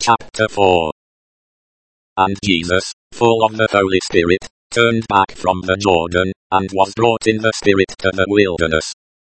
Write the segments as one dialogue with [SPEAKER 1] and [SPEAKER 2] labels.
[SPEAKER 1] Chapter 4. And Jesus, full of the Holy Spirit, turned back from the Jordan, and was brought in the Spirit to the wilderness,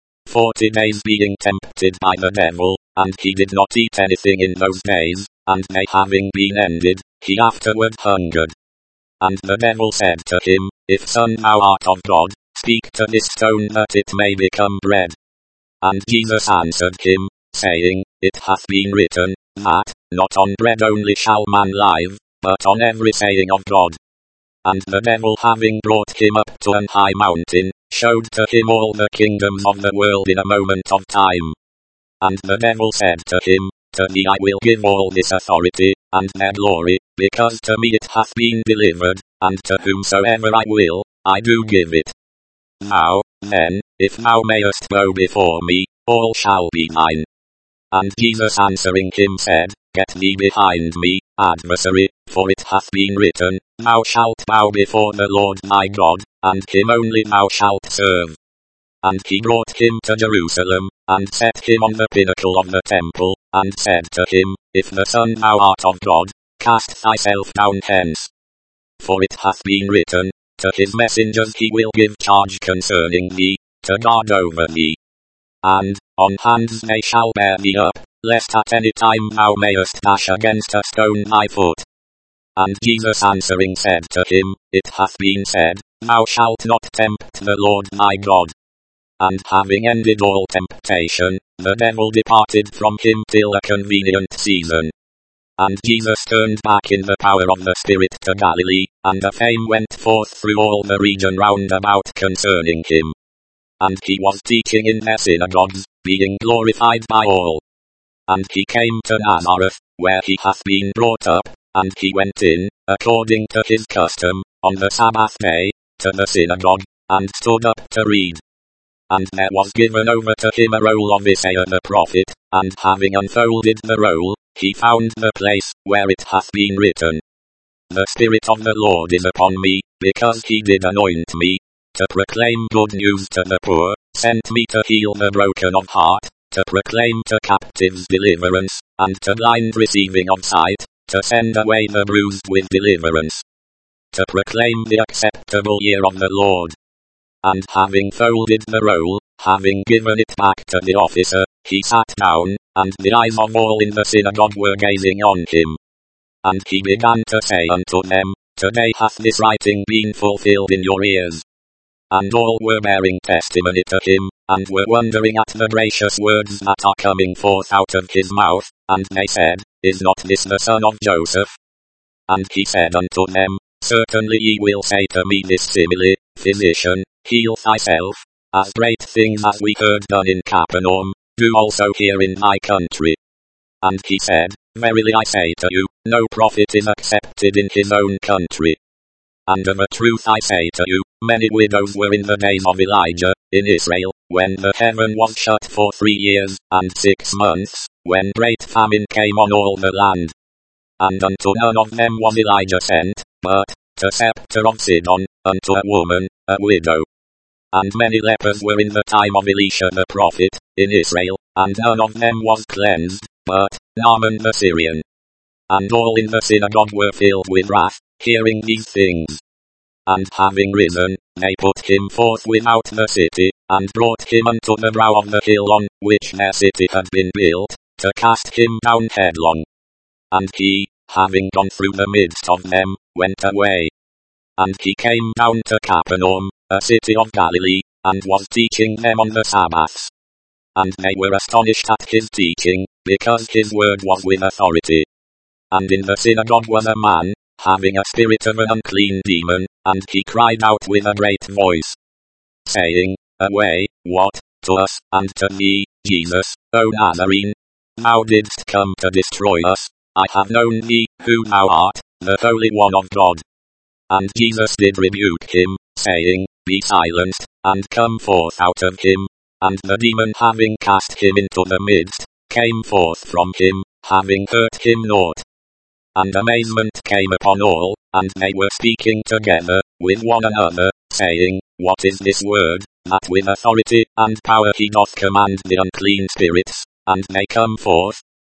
[SPEAKER 1] 40 days being tempted by the devil, and he did not eat anything in those days, and they having been ended, he afterward hungered. And the devil said to him, If son thou art of God, speak to this stone that it may become bread. And Jesus answered him, saying, It hath been written, that, not on bread only shall man live, but on every saying of God. And the devil having brought him up to an high mountain, showed to him all the kingdoms of the world in a moment of time. And the devil said to him, To thee I will give all this authority, and their glory, because to me it hath been delivered, and to whomsoever I will, I do give it. Now, then, if thou mayest go before me, all shall be thine. And Jesus answering him said, Get thee behind me, adversary, for it hath been written, Thou shalt bow before the Lord thy God, and him only thou shalt serve. And he brought him to Jerusalem, and set him on the pinnacle of the temple, and said to him, If the Son thou art of God, cast thyself down hence. For it hath been written, To his messengers he will give charge concerning thee, to guard over thee. And, on hands they shall bear thee up, lest at any time thou mayest dash against a stone thy foot. And Jesus answering said to him, It hath been said, Thou shalt not tempt the Lord thy God. And having ended all temptation, the devil departed from him till a convenient season. And Jesus turned back in the power of the Spirit to Galilee, and a fame went forth through all the region round about concerning him. And he was teaching in their synagogues, being glorified by all. And he came to Nazareth, where he hath been brought up, and he went in, according to his custom, on the Sabbath day, to the synagogue, and stood up to read. And there was given over to him a roll of Isaiah the prophet, and having unfolded the roll, he found the place where it hath been written, The Spirit of the Lord is upon me, because he did anoint me, to proclaim good news to the poor, sent me to heal the broken of heart, to proclaim to captives deliverance, and to blind receiving of sight, to send away the bruised with deliverance, to proclaim the acceptable year of the Lord. And having folded the roll, having given it back to the officer, he sat down, and the eyes of all in the synagogue were gazing on him. And he began to say unto them, Today hath this writing been fulfilled in your ears. And all were bearing testimony to him, and were wondering at the gracious words that are coming forth out of his mouth, and they said, Is not this the son of Joseph? And he said unto them, Certainly ye will say to me this simile, Physician, heal thyself, as great things as we heard done in Capernaum, do also here in thy country. And he said, Verily I say to you, no prophet is accepted in his own country. And of a truth I say to you, many widows were in the days of Elijah, in Israel, when the heaven was shut for 3 years, and 6 months, when great famine came on all the land. And unto none of them was Elijah sent, but, to Sarepta of Sidon, unto a woman, a widow. And many lepers were in the time of Elisha the prophet, in Israel, and none of them was cleansed, but Naaman the Syrian. And all in the synagogue were filled with wrath, hearing these things. And having risen, they put him forth without the city, and brought him unto the brow of the hill on which their city had been built, to cast him down headlong. And he, having gone through the midst of them, went away. And he came down to Capernaum, a city of Galilee, and was teaching them on the Sabbaths. And they were astonished at his teaching, because his word was with authority. And in the synagogue was a man, having a spirit of an unclean demon, and he cried out with a great voice, saying, Away, what, to us, and to thee, Jesus, O Nazarene? Thou didst come to destroy us. I have known thee, who thou art, the Holy One of God. And Jesus did rebuke him, saying, Be silenced, and come forth out of him. And the demon having cast him into the midst, came forth from him, having hurt him naught. And amazement came upon all, and they were speaking together, with one another, saying, What is this word, that with authority and power he doth command the unclean spirits, and they come forth?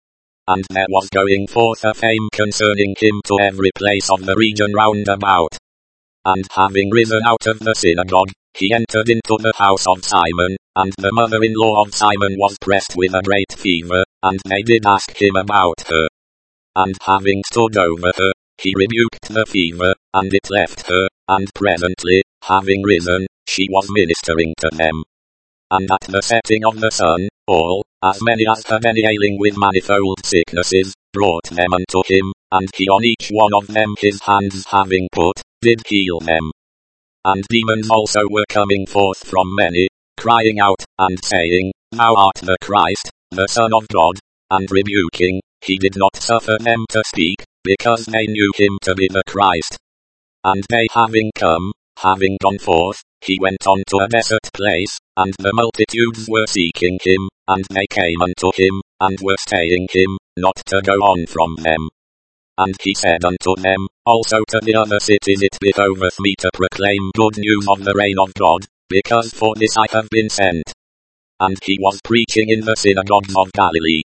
[SPEAKER 1] and there was going forth a fame concerning him to every place of the region round about. And having risen out of the synagogue, he entered into the house of Simon, and the mother-in-law of Simon was pressed with a great fever, and they did ask him about her. And having stood over her, he rebuked the fever, and it left her, and presently, having risen, she was ministering to them. And at the setting of the sun, all, as many as had any ailing with manifold sicknesses, brought them unto him, and he on each one of them his hands having put, did heal them. And demons also were coming forth from many, crying out, and saying, Thou art the Christ, the Son of God. And rebuking, he did not suffer them to speak, because they knew him to be the Christ. And they having come, having gone forth, he went on to a desert place, and the multitudes were seeking him, and they came unto him, and were staying him, not to go on from them. And he said unto them, Also to the other cities it behoveth me to proclaim good news of the reign of God, because for this I have been sent. And he was preaching in the synagogues of Galilee,